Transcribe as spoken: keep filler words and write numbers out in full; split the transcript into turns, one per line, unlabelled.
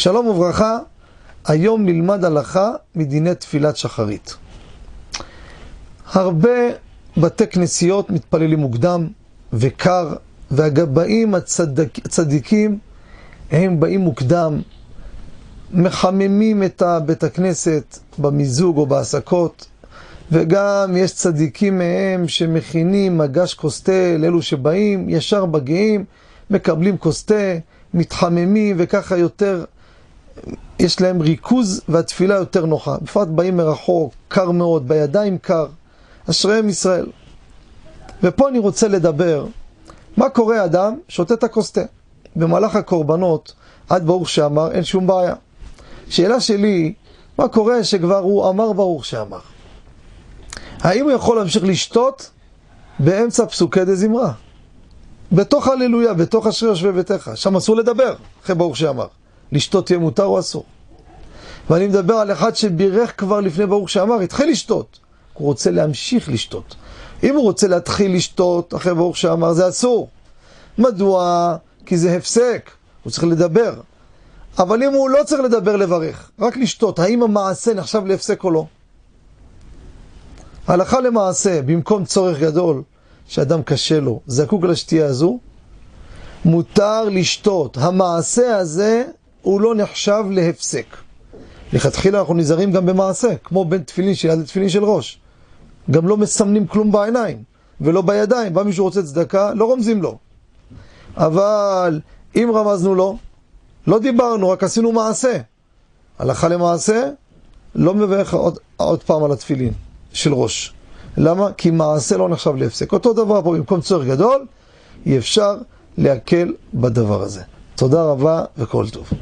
שלום וברכה, היום נלמד הלכה מדיני תפילת שחרית. הרבה בתי כנסיות מתפללים מוקדם וקר, והגבאים הצדיק, הצדיקים הם באים מוקדם, מחממים את בית הכנסת במיזוג או בעסקות, וגם יש צדיקים מהם שמכינים מגש קוסטה לאלו שבאים, ישר בגאים, מקבלים קוסטה, מתחממים, וככה יותר יש להם ריכוז והתפילה יותר נוחה. בפרט באים מרחוק, קר מאוד, בידיים קר, אשריהם ישראל. ופה אני רוצה לדבר, מה קורה אדם שותה את הקוסטה? במהלך הקורבנות, עד ברוך שאמר, אין שום בעיה. שאלה שלי, מה קורה שכבר הוא אמר ברוך שאמר? האם הוא יכול להמשיך לשתות באמצע פסוקי דזמרה? בתוך הללויה, בתוך אשרי יושבי ביתך, שם אסור לדבר, אחרי ברוך שאמר. לשתות תהיה מותר או אסור. ואני מדבר על אחד שבירך כבר לפני ברוך שאמר, התחיל לשתות. הוא רוצה להמשיך לשתות. אם הוא רוצה להתחיל לשתות אחרי ברוך שאמר, זה אסור. מדוע? כי זה הפסק. הוא צריך לדבר. אבל אם הוא לא צריך לדבר לברך, רק לשתות, האם המעשה נחשב להפסק או לא? הלכה למעשה, במקום צורך גדול, שאדם קשה לו, זקוק לשתייה הזו, מותר לשתות. המעשה הזה הוא לא נחשב להפסק. לכתחילה אנחנו נזהרים גם במעשה, כמו בין תפילין של יד לתפילין של ראש. גם לא מסמנים כלום בעיניים, ולא בידיים. בא מישהו רוצה צדקה, לא רומזים לו. אבל אם רמזנו לו, לא דיברנו, רק עשינו מעשה. הלכה למעשה, לא מברך עוד, עוד פעם על התפילין של ראש. למה? כי מעשה לא נחשב להפסק. אותו דבר פה, במקום צורך גדול, אי אפשר להקל בדבר הזה. תודה רבה וכל טוב.